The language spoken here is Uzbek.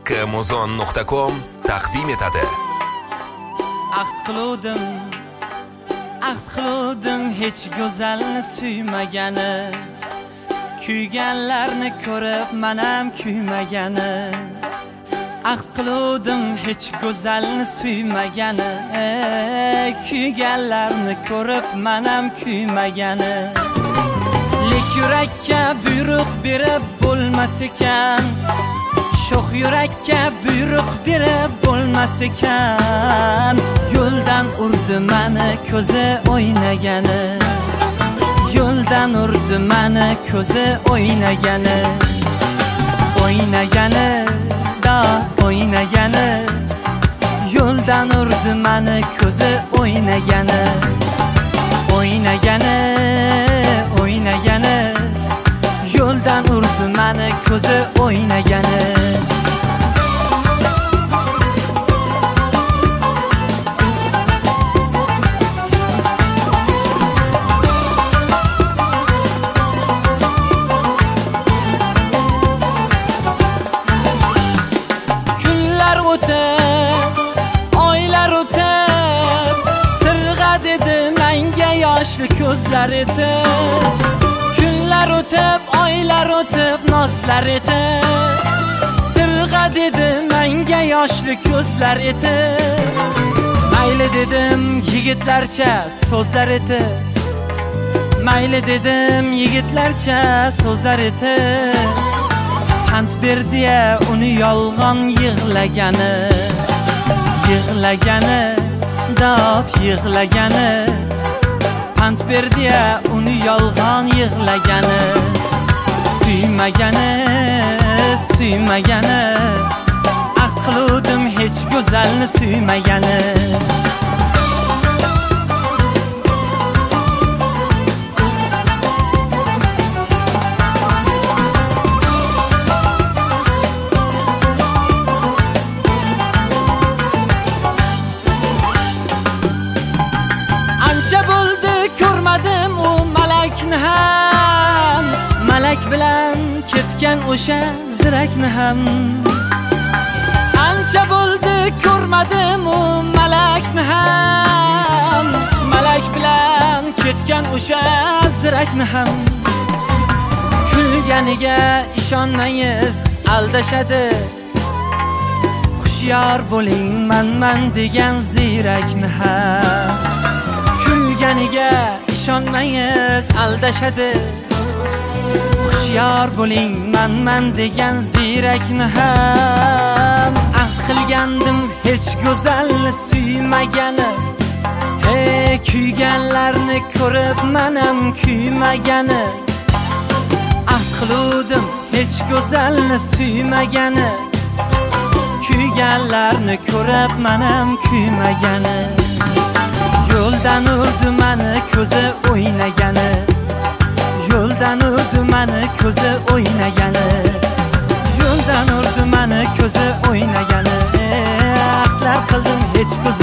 kmuzon.com taqdim etadi. Ahd qiluvdim hech go'zalni suymagani, kuyganlarni ko'rib menam kuymagani. Ahd qiluvdim hech go'zalni suymagani, kuyganlarni ko'rib menam kuymagani. Lek yurakka buyruq berib bo'lmas ekan, sho'x yurakka buyruq berib bo'lmas ekan. Yo'ldan urdi meni ko'zi o'ynagani, yo'ldan urdi meni ko'zi o'ynagani. O'ynagani, da o'ynagani, yo'ldan urdi meni ko'zi o'ynagani. O'ynagani, o'ynagani, yo'ldan urdi meni ko'zi o'ynagani. Kunlar o'tib, oylar o'tib, sirg'a dedi menga yoshli ko'zlar etib. Kunlar o'tib, oylar o'tib, noslar etib, sirg'a dedi menga yoshli ko'zlar etib. Mayli dedim yigitlarcha so'zlar etib, mayli dedim yigitlarcha so'zlar etib. Pand berdi-ya uni yolg'on yig'lagani, yig'lagani, dod yig'lagani. Pand berdi-ya uni yolg'on yig'lagani. Suymagani, suymagani, ahd qiluvdim hech go'zalni suymagani. Ancha bo'ldi ko'rmadim u malakni ham, malak bilan ketgan o'sha zirakni ham. Ancha bo'ldi ko'rmadim u malakni ham, malak bilan ketgan o'sha zirakni ham. Kulganiga ishonmangiz aldashadi, hushyor bo'ling man degan zirakni ham. Kulganiga ishonmangiz aldashadi, hushyor bo'ling man degan zirakni ham. Ahd qilgandim hech go'zalni suymagani, kuyganlarni ko'rib menam kuymagani. Ahd qiluvdim hech go'zalni suymagani, kuyganlarni ko'rib menam kuymagani. Yo'ldan urdi meni ko'zi o'ynagani, yo'ldan urdi meni ko'zi o'ynagani. Yo'ldan urdi meni ko'zi o'ynagani. Ahdlar qildim hech go'zal